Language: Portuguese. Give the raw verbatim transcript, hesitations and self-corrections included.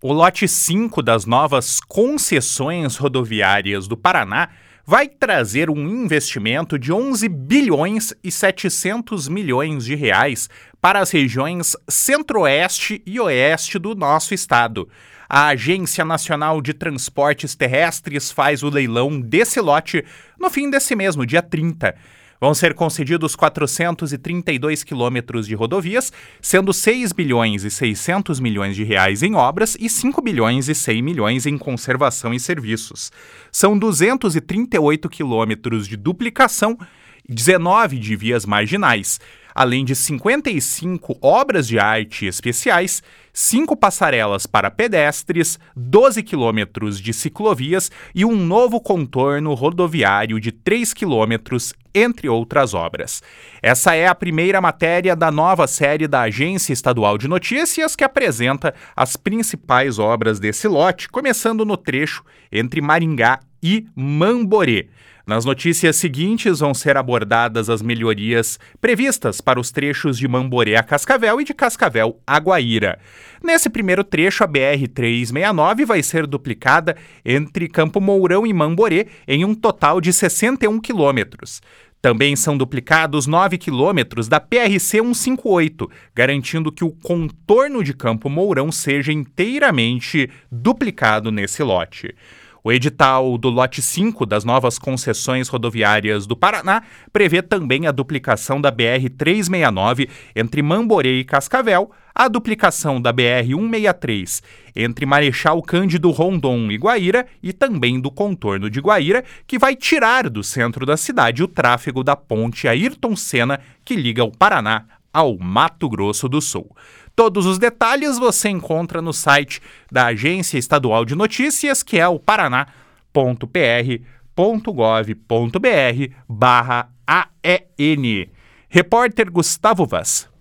O lote cinco das novas concessões rodoviárias do Paraná vai trazer um investimento de onze bilhões e setecentos milhões de reais para as regiões centro-oeste e oeste do nosso estado. A Agência Nacional de Transportes Terrestres faz o leilão desse lote no fim desse mês, no dia trinta. Vão ser concedidos quatrocentos e trinta e dois quilômetros de rodovias, sendo seis bilhões e seiscentos milhões de reais em obras e cinco bilhões e cem milhões em conservação e serviços. São duzentos e trinta e oito quilômetros de duplicação e dezenove de vias marginais, além de cinquenta e cinco obras de arte especiais, cinco passarelas para pedestres, doze quilômetros de ciclovias e um novo contorno rodoviário de três quilômetros, entre outras obras. Essa é a primeira matéria da nova série da Agência Estadual de Notícias que apresenta as principais obras desse lote, começando no trecho entre Maringá e Mamborê. Nas notícias seguintes vão ser abordadas as melhorias previstas para os trechos de Mamborê a Cascavel e de Cascavel a Guaíra. Nesse primeiro trecho, a B R trezentos e sessenta e nove vai ser duplicada entre Campo Mourão e Mamborê em um total de sessenta e um quilômetros. Também são duplicados nove quilômetros da P R C cento e cinquenta e oito, garantindo que o contorno de Campo Mourão seja inteiramente duplicado nesse lote. O edital do lote cinco das novas concessões rodoviárias do Paraná prevê também a duplicação da B R trezentos e sessenta e nove entre Mamborê e Cascavel, a duplicação da B R cento e sessenta e três entre Marechal Cândido Rondon e Guaíra e também do contorno de Guaíra, que vai tirar do centro da cidade o tráfego da ponte Ayrton Senna, que liga o Paraná ao Mato Grosso do Sul. Todos os detalhes você encontra no site da Agência Estadual de Notícias, que é o paraná ponto p r ponto gov ponto b r barra A E N. Repórter Gustavo Vaz.